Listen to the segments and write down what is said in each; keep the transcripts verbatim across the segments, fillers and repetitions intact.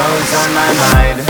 always on my mind.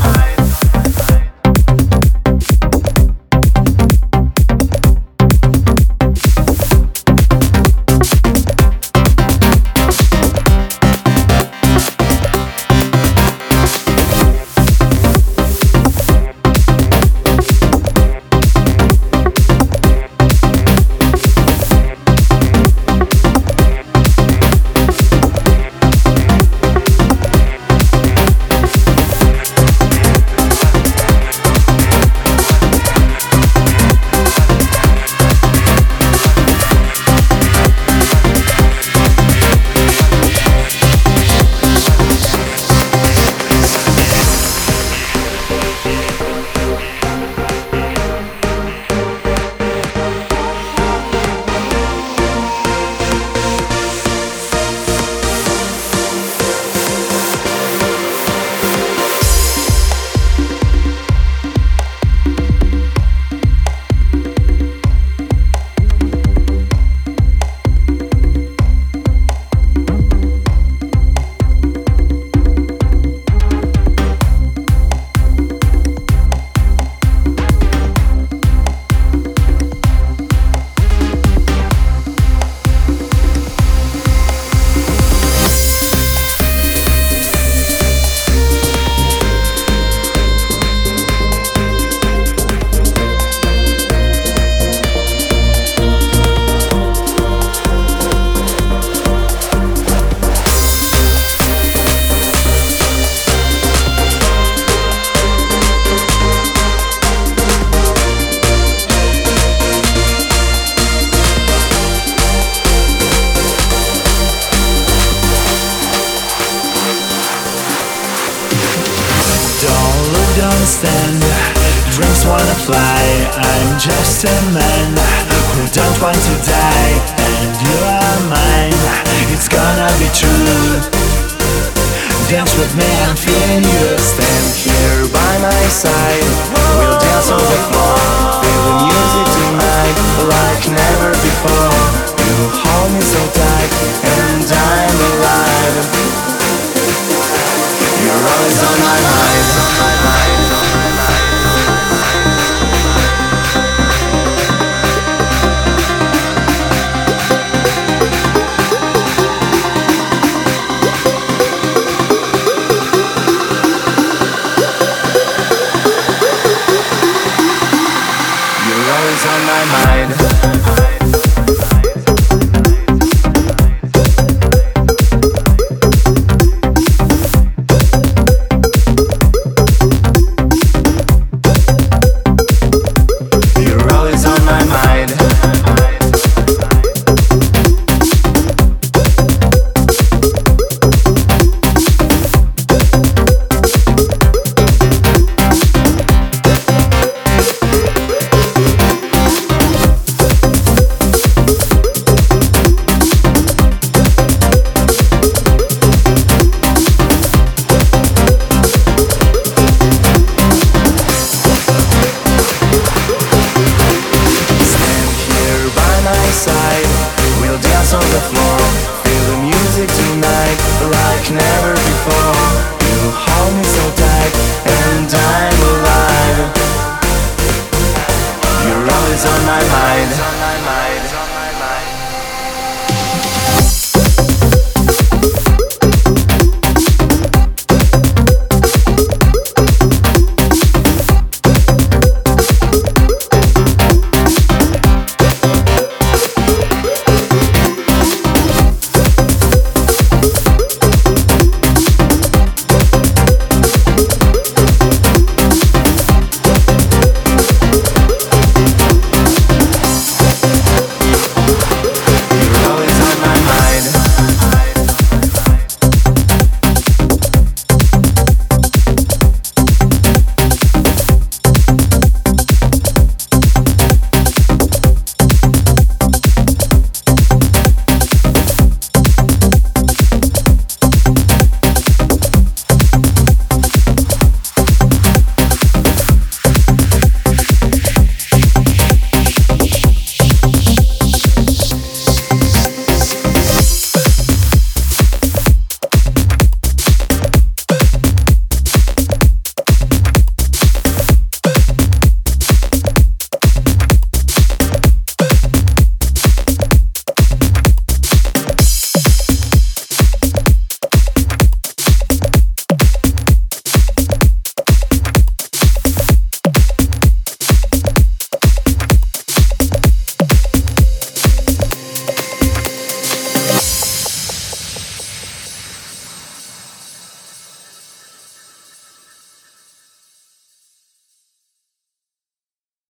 Don't stand, dreams wanna fly. I'm just a man who don't want to die, and you are mine. It's gonna be true. Dance with me, I'm feeling you. Stand here by my side. We'll dance on the floor. Feel the music tonight like never before. You hold me so tight, and I'm alive. You're always on my mind. You're always on my mind. We'll dance on the floor, feel the music tonight like never before. You hold me so tight, and I'm alive. You're always on my mind.